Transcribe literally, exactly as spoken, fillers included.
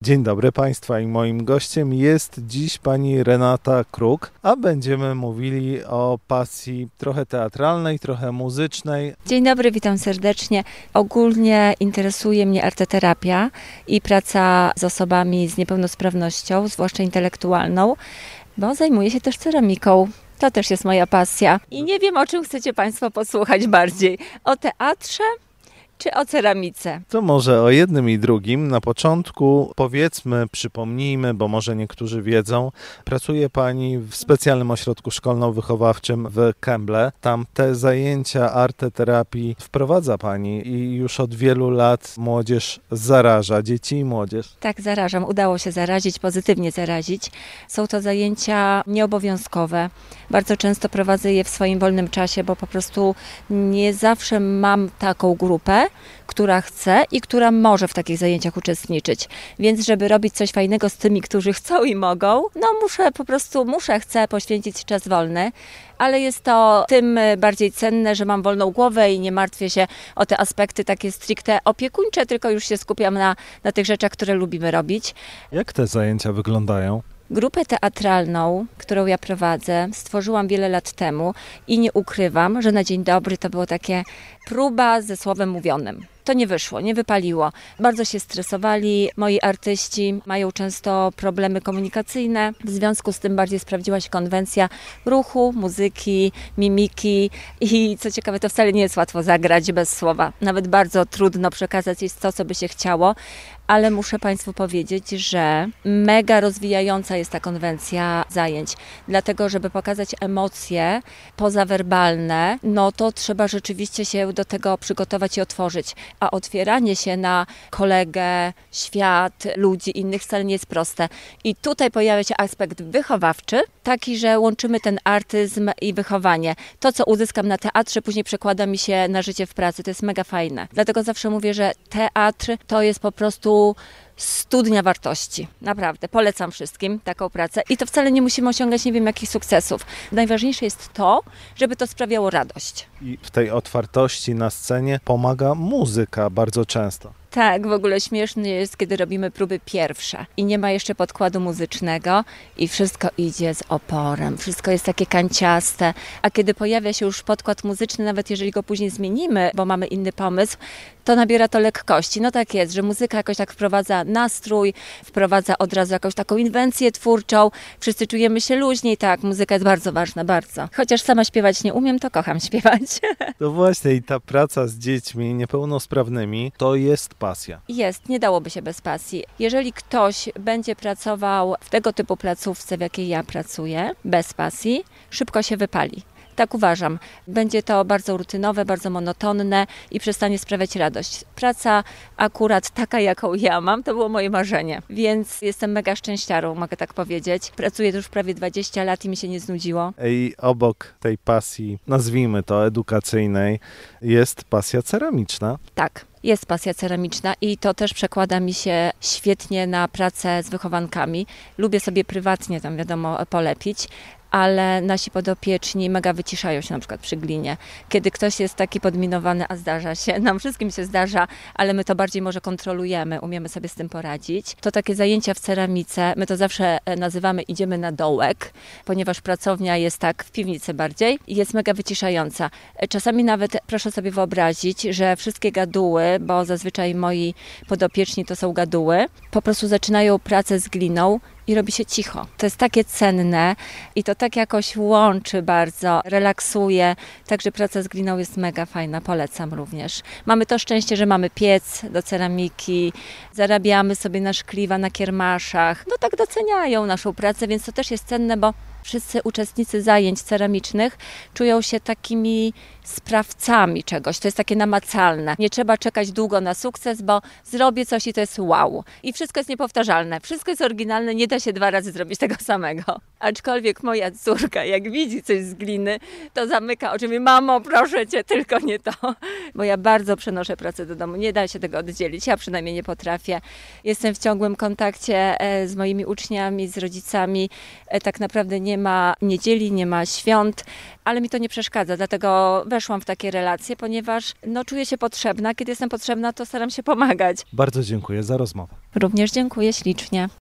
Dzień dobry Państwa i moim gościem jest dziś pani Renata Kruk, a będziemy mówili o pasji trochę teatralnej, trochę muzycznej. Dzień dobry, witam serdecznie. Ogólnie interesuje mnie arteterapia i praca z osobami z niepełnosprawnością, zwłaszcza intelektualną, bo zajmuję się też ceramiką. To też jest moja pasja. I nie wiem, o czym chcecie Państwo posłuchać bardziej. O teatrze czy o ceramice? To może o jednym i drugim. Na początku powiedzmy, przypomnijmy, bo może niektórzy wiedzą, pracuje Pani w specjalnym ośrodku szkolno-wychowawczym w Kęble. Tam te zajęcia arteterapii wprowadza Pani i już od wielu lat młodzież zaraża, dzieci i młodzież. Tak, zarażam. Udało się zarazić, pozytywnie zarazić. Są to zajęcia nieobowiązkowe. Bardzo często prowadzę je w swoim wolnym czasie, bo po prostu nie zawsze mam taką grupę, która chce i która może w takich zajęciach uczestniczyć. Więc żeby robić coś fajnego z tymi, którzy chcą i mogą, no muszę po prostu, muszę, chcę poświęcić czas wolny, ale jest to tym bardziej cenne, że mam wolną głowę i nie martwię się o te aspekty takie stricte opiekuńcze, tylko już się skupiam na, na tych rzeczach, które lubimy robić. Jak te zajęcia wyglądają? Grupę teatralną, którą ja prowadzę, stworzyłam wiele lat temu i nie ukrywam, że na dzień dobry to było takie próba ze słowem mówionym. To nie wyszło, nie wypaliło. Bardzo się stresowali. Moi artyści mają często problemy komunikacyjne. W związku z tym bardziej sprawdziła się konwencja ruchu, muzyki, mimiki i co ciekawe, to wcale nie jest łatwo zagrać bez słowa. Nawet bardzo trudno przekazać jest to, co by się chciało. Ale muszę Państwu powiedzieć, że mega rozwijająca jest ta konwencja zajęć. Dlatego, żeby pokazać emocje pozawerbalne, no to trzeba rzeczywiście się do tego przygotować i otworzyć. A otwieranie się na kolegę, świat, ludzi innych wcale nie jest proste. I tutaj pojawia się aspekt wychowawczy, taki, że łączymy ten artyzm i wychowanie. To, co uzyskam na teatrze, później przekłada mi się na życie w pracy. To jest mega fajne. Dlatego zawsze mówię, że teatr to jest po prostu studnia wartości. Naprawdę, polecam wszystkim taką pracę. I to wcale nie musimy osiągać nie wiem jakich sukcesów. Najważniejsze jest to, żeby to sprawiało radość. I w tej otwartości na scenie pomaga muzyka bardzo często. Tak, w ogóle śmieszny jest, kiedy robimy próby pierwsze i nie ma jeszcze podkładu muzycznego i wszystko idzie z oporem, wszystko jest takie kanciaste, a kiedy pojawia się już podkład muzyczny, nawet jeżeli go później zmienimy, bo mamy inny pomysł, to nabiera to lekkości. No tak jest, że muzyka jakoś tak wprowadza nastrój, wprowadza od razu jakąś taką inwencję twórczą, wszyscy czujemy się luźniej, tak, muzyka jest bardzo ważna, bardzo. Chociaż sama śpiewać nie umiem, to kocham śpiewać. To właśnie i ta praca z dziećmi niepełnosprawnymi to jest pasja. Jest, nie dałoby się bez pasji. Jeżeli ktoś będzie pracował w tego typu placówce, w jakiej ja pracuję, bez pasji, szybko się wypali. Tak uważam. Będzie to bardzo rutynowe, bardzo monotonne i przestanie sprawiać radość. Praca akurat taka, jaką ja mam, to było moje marzenie. Więc jestem mega szczęściarą, mogę tak powiedzieć. Pracuję już prawie dwadzieścia lat i mi się nie znudziło. I obok tej pasji, nazwijmy to edukacyjnej, jest pasja ceramiczna. Tak. Jest pasja ceramiczna i to też przekłada mi się świetnie na pracę z wychowankami. Lubię sobie prywatnie tam wiadomo polepić, ale nasi podopieczni mega wyciszają się na przykład przy glinie. Kiedy ktoś jest taki podminowany, a zdarza się, nam wszystkim się zdarza, ale my to bardziej może kontrolujemy, umiemy sobie z tym poradzić. To takie zajęcia w ceramice, my to zawsze nazywamy idziemy na dołek, ponieważ pracownia jest tak w piwnicy bardziej i jest mega wyciszająca. Czasami nawet proszę sobie wyobrazić, że wszystkie gaduły, bo zazwyczaj moi podopieczni to są gaduły, po prostu zaczynają pracę z gliną i robi się cicho. To jest takie cenne i to tak jakoś łączy bardzo, relaksuje. Także praca z gliną jest mega fajna, polecam również. Mamy to szczęście, że mamy piec do ceramiki, zarabiamy sobie na szkliwa, na kiermaszach. No tak doceniają naszą pracę, więc to też jest cenne, bo wszyscy uczestnicy zajęć ceramicznych czują się takimi sprawcami czegoś. To jest takie namacalne. Nie trzeba czekać długo na sukces, bo zrobię coś i to jest wow. I wszystko jest niepowtarzalne. Wszystko jest oryginalne, nie da się dwa razy zrobić tego samego. Aczkolwiek moja córka, jak widzi coś z gliny, to zamyka oczy i mówi: mamo, proszę cię, tylko nie to. Bo ja bardzo przenoszę pracę do domu. Nie da się tego oddzielić. Ja przynajmniej nie potrafię. Jestem w ciągłym kontakcie z moimi uczniami, z rodzicami. Tak naprawdę nie nie ma niedzieli, nie ma świąt, ale mi to nie przeszkadza, dlatego weszłam w takie relacje, ponieważ no, czuję się potrzebna. Kiedy jestem potrzebna, to staram się pomagać. Bardzo dziękuję za rozmowę. Również dziękuję ślicznie.